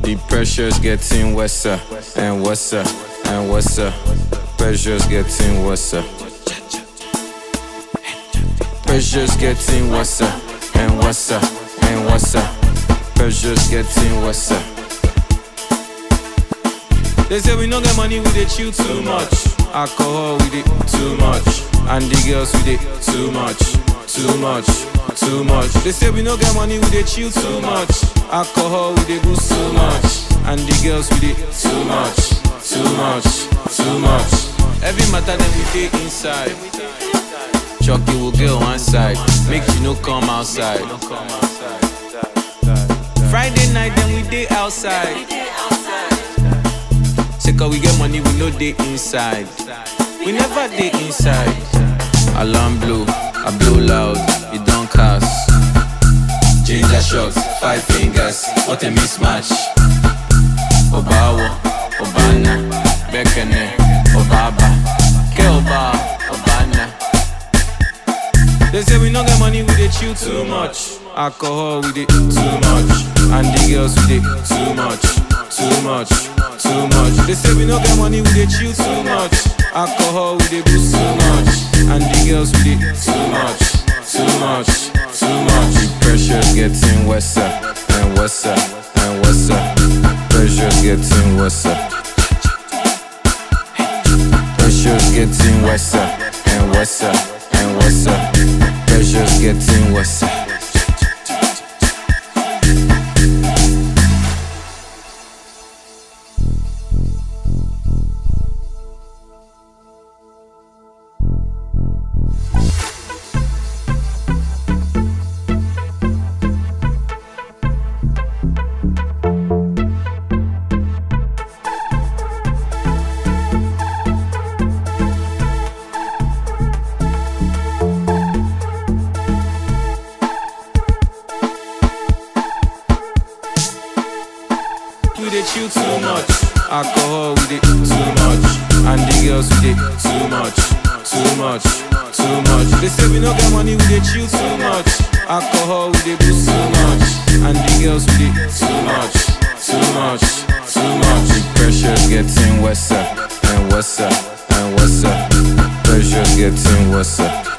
The pressure's getting worse and worse and worse. Pressure's getting worse. Pressure's getting worse and worse and worse. Pressure's getting worse. They say we don't get money, we dey chill too much. Alcohol, we dey too much. And the girls, we dey too much, too much, too much. They say we don't get money, we dey chill too much. Alcohol, we dey boost too much. And the girls, we dey too much, too much, too much. Every matter then we dey inside. Chucky will get one side, make you no come outside. Friday night then we dey outside. Say cause we get money, we no dey inside. We never dey inside. Alarm blow, I blow loud, it don't cast. Ginger shots, 5 fingers, what a mismatch. Obawo, Obana, Bekene, Obaba, Keoba, Obana. They say we don't get money, we dey chill too much. Alcohol, we dey too much. And the girls, we dey too much, too much, too much. They say we don't get money, we dey chill too much. Alcohol, we dey boost too much. And the girls, we dey too much, too much, too much. The pressure's getting worse and worse and worse. Pressure's getting worse. Pressure's getting worse and worse and worse. Pressure's getting worse. We dey chill too much. Alcohol, we dey too much. And the girls, we dey too much, too much, too much. They say we don't get money, we dey chill too much. Alcohol, we dey boost too much. And the girls, we dey too much, too much, too much. The pressure's getting worse and worse and worse. Pressure's getting worse.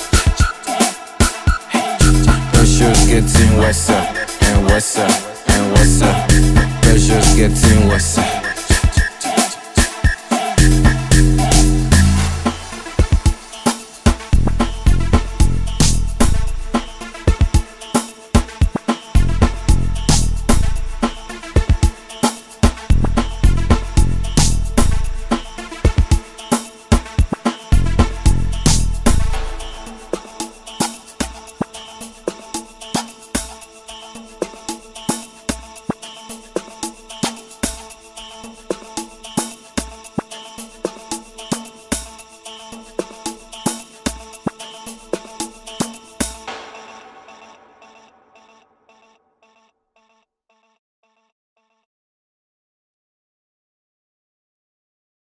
Pressure's getting worse and worse and worse. Pressure's getting worse.